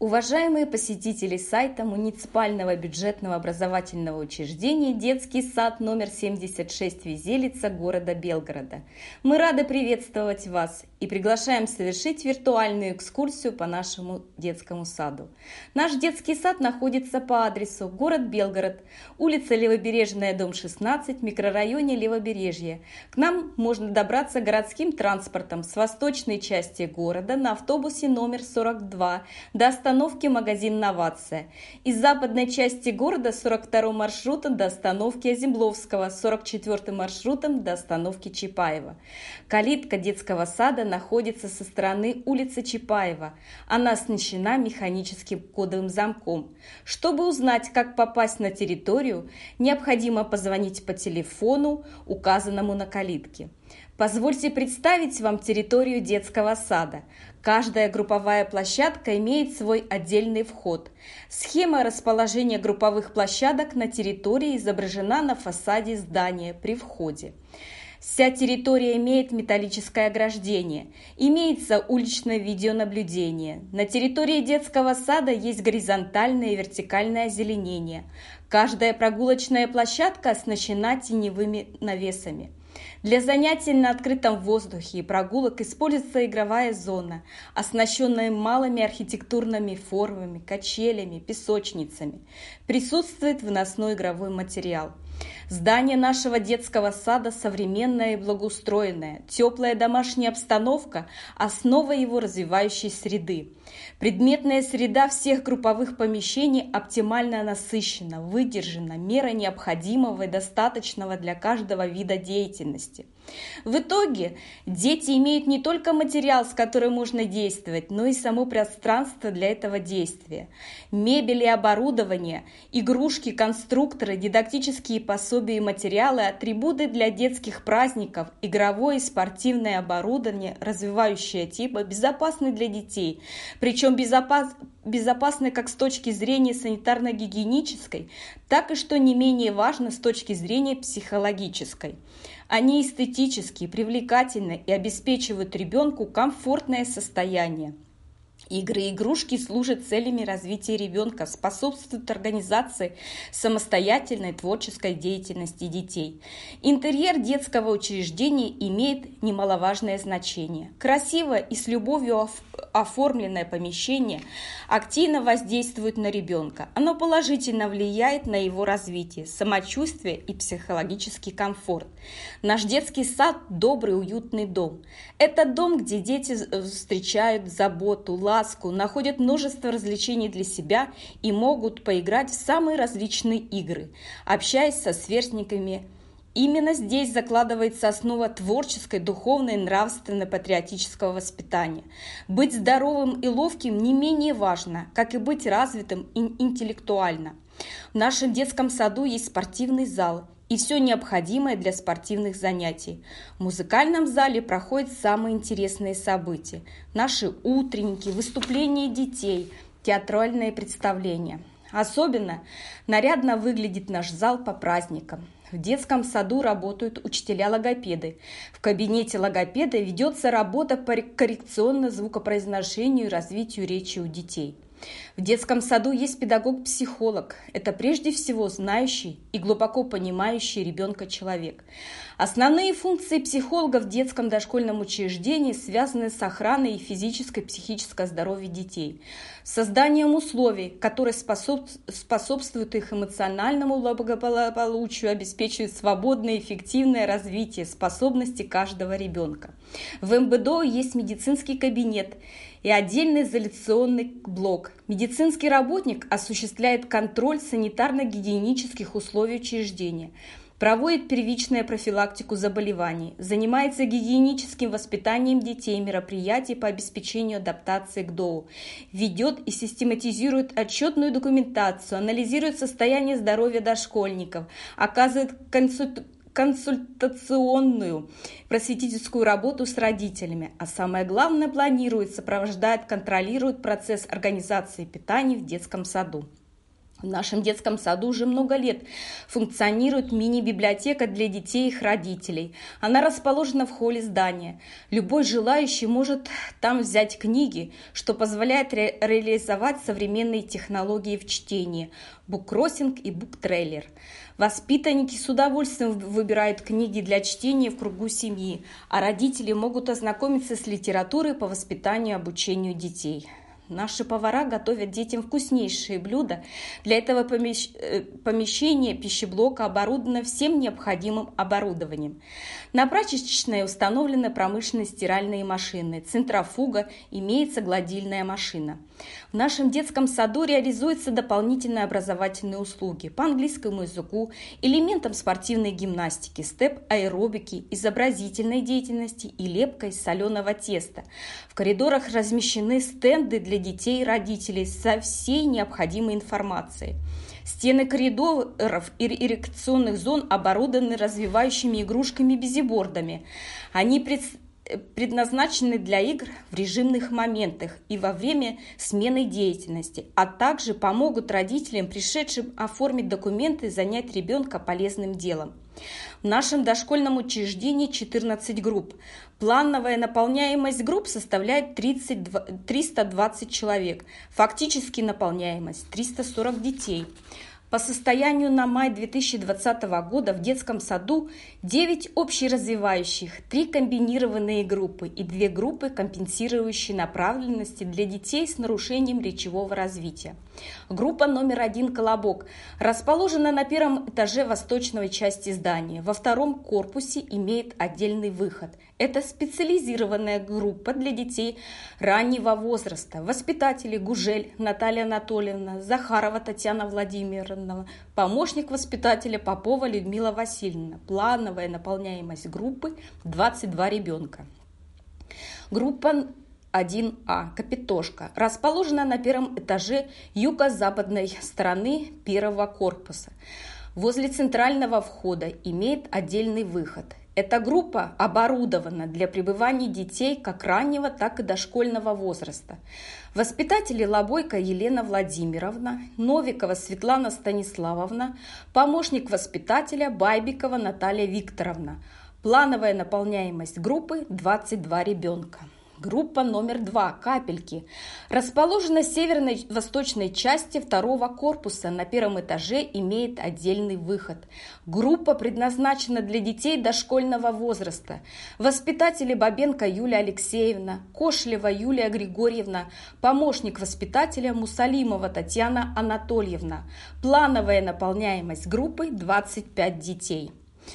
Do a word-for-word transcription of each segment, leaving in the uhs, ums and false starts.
Уважаемые посетители сайта муниципального бюджетного образовательного учреждения «Детский сад номер семьдесят шесть Визелица» города Белгорода, мы рады приветствовать вас и приглашаем совершить виртуальную экскурсию по нашему детскому саду. Наш детский сад находится по адресу город Белгород, улица Левобережная, дом шестнадцать, в микрорайоне Левобережье. К нам можно добраться городским транспортом с восточной части города на автобусе номер сорок два до остановки магазин «Новация». Из западной части города сорок вторым маршрутом до остановки Озимловского, сорок четвёртым маршрутом до остановки Чапаева. Калитка детского сада находится со стороны улицы Чапаева. Она оснащена механическим кодовым замком. Чтобы узнать, как попасть на территорию, необходимо позвонить по телефону, указанному на калитке. Позвольте представить вам территорию детского сада. Каждая групповая площадка имеет свой отдельный вход. Схема расположения групповых площадок на территории изображена на фасаде здания при входе. Вся территория имеет металлическое ограждение. Имеется уличное видеонаблюдение. На территории детского сада есть горизонтальное и вертикальное озеленение. Каждая прогулочная площадка оснащена теневыми навесами. Для занятий на открытом воздухе и прогулок используется игровая зона, оснащенная малыми архитектурными формами, качелями, песочницами. Присутствует выносной игровой материал. Здание нашего детского сада современное и благоустроенное. Теплая домашняя обстановка – основа его развивающей среды. Предметная среда всех групповых помещений оптимально насыщена, выдержана, мера необходимого и достаточного для каждого вида деятельности. В итоге дети имеют не только материал, с которым можно действовать, но и само пространство для этого действия. Мебель и оборудование, игрушки, конструкторы, дидактические пособия и материалы, атрибуты для детских праздников, игровое и спортивное оборудование, развивающее типа, безопасны для детей. Причем безопас, безопасны как с точки зрения санитарно-гигиенической, так и, что не менее важно, с точки зрения психологической. Они эстетически, привлекательны и обеспечивают ребенку комфортное состояние. Игры и игрушки служат целями развития ребенка, способствуют организации самостоятельной творческой деятельности детей. Интерьер детского учреждения имеет немаловажное значение. Красивое и с любовью оформленное помещение активно воздействует на ребенка. Оно положительно влияет на его развитие, самочувствие и психологический комфорт. Наш детский сад – добрый, уютный дом. Это дом, где дети встречают заботу, ласку, находят множество развлечений для себя и могут поиграть в самые различные игры, общаясь со сверстниками. Именно здесь закладывается основа творческой, духовной, нравственно-патриотического воспитания. Быть здоровым и ловким не менее важно, как и быть развитым интеллектуально. В нашем детском саду есть спортивный зал и все необходимое для спортивных занятий. В музыкальном зале проходят самые интересные события. Наши утренники, выступления детей, театральные представления. Особенно нарядно выглядит наш зал по праздникам. В детском саду работают учителя-логопеды. В кабинете логопеда ведется работа по коррекционно-звукопроизношению и развитию речи у детей. В детском саду есть педагог-психолог. Это прежде всего знающий и глубоко понимающий ребенка человек. Основные функции психолога в детском дошкольном учреждении связаны с охраной и физической и психического здоровья детей, созданием условий, которые способствуют их эмоциональному благополучию, обеспечивают свободное и эффективное развитие способностей каждого ребенка. В эм бэ дэ о есть медицинский кабинет и отдельный изоляционный блок. Медицинский работник осуществляет контроль санитарно-гигиенических условий учреждения, проводит первичную профилактику заболеваний, занимается гигиеническим воспитанием детей, мероприятий по обеспечению адаптации к ДОУ, ведет и систематизирует отчетную документацию, анализирует состояние здоровья дошкольников, оказывает консультацию, консультационную просветительскую работу с родителями, а самое главное, планирует, сопровождает, контролирует процесс организации питания в детском саду. В нашем детском саду уже много лет функционирует мини-библиотека для детей и их родителей. Она расположена в холле здания. Любой желающий может там взять книги, что позволяет ре- реализовать современные технологии в чтении, буккроссинг и буктрейлер. Воспитанники с удовольствием выбирают книги для чтения в кругу семьи, а родители могут ознакомиться с литературой по воспитанию и обучению детей. Наши повара готовят детям вкуснейшие блюда. Для этого помещение пищеблока оборудовано всем необходимым оборудованием. На прачечной установлены промышленные стиральные машины, центрофуга, имеется гладильная машина. В нашем детском саду реализуются дополнительные образовательные услуги по английскому языку, элементам спортивной гимнастики, степ-аэробики, изобразительной деятельности и лепкой из соленого теста. В коридорах размещены стенды для детей и родителей со всей необходимой информацией. Стены коридоров и ирригационных зон оборудованы развивающими игрушками-безибордами. Они представляют предназначены для игр в режимных моментах и во время смены деятельности, а также помогут родителям, пришедшим оформить документы и занять ребенка полезным делом. В нашем дошкольном учреждении четырнадцать групп. Плановая наполняемость групп составляет тридцать, триста двадцать человек. Фактически наполняемость триста сорок детей. По состоянию на май две тысячи двадцатого года в детском саду девять общеразвивающих, три комбинированные группы и две группы компенсирующей направленности для детей с нарушением речевого развития. Группа номер один «Колобок» расположена на первом этаже восточной части здания. Во втором корпусе имеет отдельный выход. Это специализированная группа для детей раннего возраста. Воспитатели Гужель Наталья Анатольевна, Захарова Татьяна Владимировна, помощник воспитателя Попова Людмила Васильевна. Плановая наполняемость группы двадцать два ребенка. Группа один А «Капитошка» расположена на первом этаже юго-западной стороны первого корпуса. Возле центрального входа имеет отдельный выход. Эта группа оборудована для пребывания детей как раннего, так и дошкольного возраста. Воспитатели Лобойко Елена Владимировна, Новикова Светлана Станиславовна, помощник воспитателя Байбикова Наталья Викторовна. Плановая наполняемость группы двадцать два ребенка. Группа номер два «Капельки» расположена в северной восточной части второго корпуса. На первом этаже имеет отдельный выход. Группа предназначена для детей дошкольного возраста. Воспитатели Бабенко Юлия Алексеевна, Кошлева Юлия Григорьевна, помощник воспитателя Мусалимова Татьяна Анатольевна. Плановая наполняемость группы двадцать пять детей.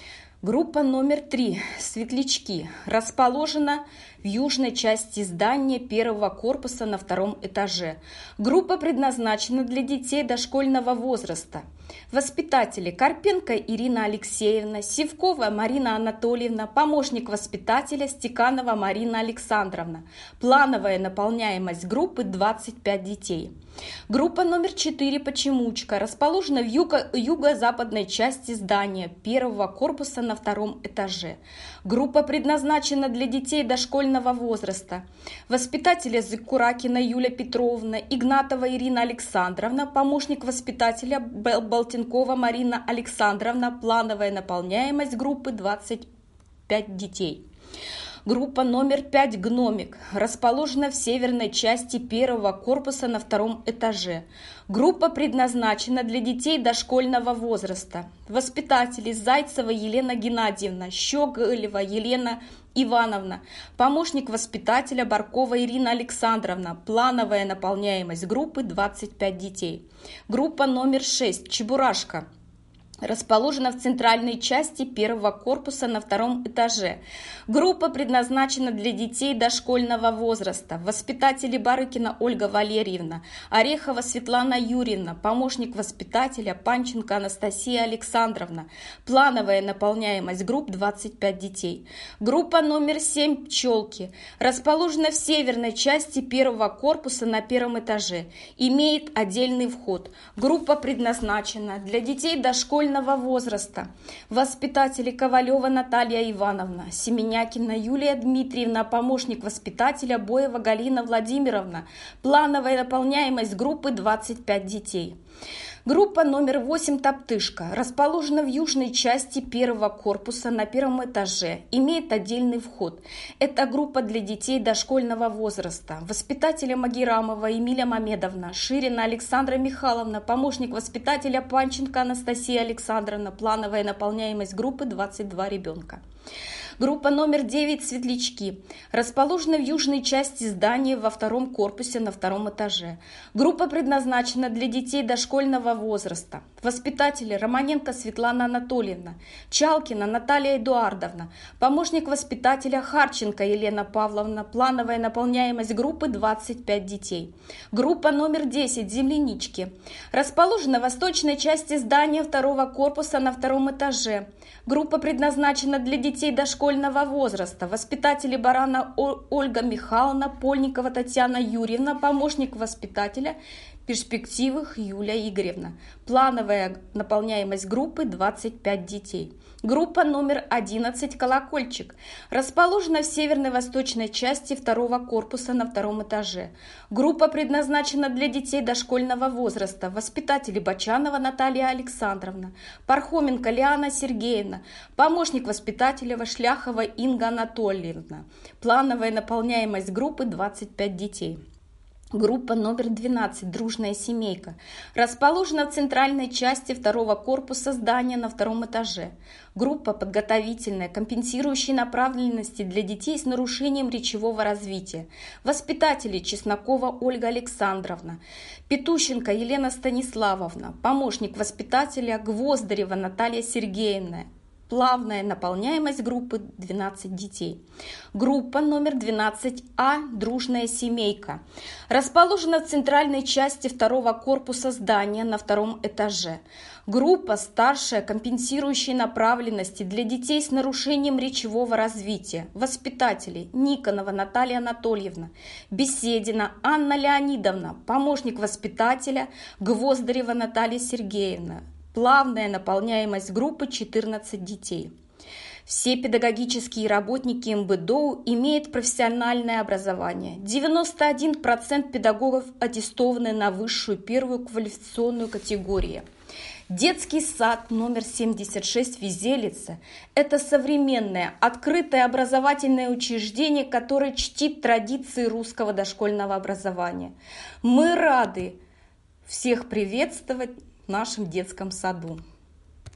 Группа номер три «Светлячки» расположена в южной части здания первого корпуса на втором этаже. Группа предназначена для детей дошкольного возраста. Воспитатели Карпенко Ирина Алексеевна, Сивкова Марина Анатольевна, помощник воспитателя Стеканова Марина Александровна. Плановая наполняемость группы двадцать пять детей. Группа номер четыре «Почемучка» расположена в юго- юго-западной части здания первого корпуса на втором этаже. Группа предназначена для детей дошкольного возраста. Воспитатели Зыкуракина Юлия Петровна, Игнатова Ирина Александровна, помощник воспитателя Балтенкова Марина Александровна. Плановая наполняемость группы двадцать пять детей. Группа номер пять «Гномик» расположена в северной части первого корпуса на втором этаже. Группа предназначена для детей дошкольного возраста. Воспитатели Зайцева Елена Геннадьевна, Щеголева Елена Ивановна, помощник воспитателя Баркова Ирина Александровна. Плановая наполняемость группы двадцать пять детей. Группа номер шесть «Чебурашка» расположена в центральной части первого корпуса на втором этаже. Группа предназначена для детей дошкольного возраста. Воспитатели Барыкина Ольга Валерьевна, Орехова Светлана Юрьевна, помощник воспитателя Панченко Анастасия Александровна. Плановая наполняемость групп двадцать пять детей. Группа номер семь «Пчелки» расположена в северной части первого корпуса на первом этаже. Имеет отдельный вход. Группа предназначена для детей дошкольного возраста. Воспитатели Ковалева Наталья Ивановна, Семенякина Юлия Дмитриевна, помощник воспитателя Боева Галина Владимировна. Плановая наполняемость группы двадцать пять детей. Группа номер восемь «Топтышка» расположена в южной части первого корпуса на первом этаже, имеет отдельный вход. Это группа для детей дошкольного возраста. Воспитатели Магерамова Эмилия Мамедовна, Ширина Александра Михайловна, помощник воспитателя Панченко Анастасия Александровна, плановая наполняемость группы двадцать два ребенка. Группа номер девять «Светлячки» расположена в южной части здания во втором корпусе на втором этаже. Группа предназначена для детей дошкольного возраста. Воспитатели Романенко Светлана Анатольевна, Чалкина Наталья Эдуардовна, помощник воспитателя Харченко Елена Павловна, плановая наполняемость группы двадцать пять детей. Группа номер десять «Землянички» расположена в восточной части здания второго корпуса на втором этаже. Группа предназначена для детей дошкольного возраста. Воспитатели Барана Ольга Михайловна, Польникова Татьяна Юрьевна, помощник воспитателя Перспективых Юлия Игоревна. Плановая наполняемость группы двадцать пять детей. Группа номер одиннадцать «Колокольчик» расположена в северной восточной части второго корпуса на втором этаже. Группа предназначена для детей дошкольного возраста. Воспитатели Бочанова Наталья Александровна, Пархоменко Лиана Сергеевна, помощник воспитателя Шляхова Инга Анатольевна. Плановая наполняемость группы двадцать пять детей. Группа номер двенадцать «Дружная семейка» расположена в центральной части второго корпуса здания на втором этаже. Группа подготовительная, компенсирующая направленности для детей с нарушением речевого развития. Воспитатели Чеснокова Ольга Александровна, Петущенко Елена Станиславовна, помощник воспитателя Гвоздарева Наталья Сергеевна. Плавная наполняемость группы двенадцать детей. Группа номер двенадцать А «Дружная семейка» расположена в центральной части второго корпуса здания на втором этаже. Группа старшая, компенсирующая направленности для детей с нарушением речевого развития. Воспитатели Никонова Наталья Анатольевна, Беседина Анна Леонидовна, помощник воспитателя Гвоздарева Наталья Сергеевна. Плавная наполняемость группы четырнадцать детей. Все педагогические работники эм бэ дэ о имеют профессиональное образование. девяносто один процент педагогов аттестованы на высшую первую квалификационную категорию. Детский сад номер семьдесят шесть «Визелица» – это современное, открытое образовательное учреждение, которое чтит традиции русского дошкольного образования. Мы рады всех приветствовать в нашем детском саду.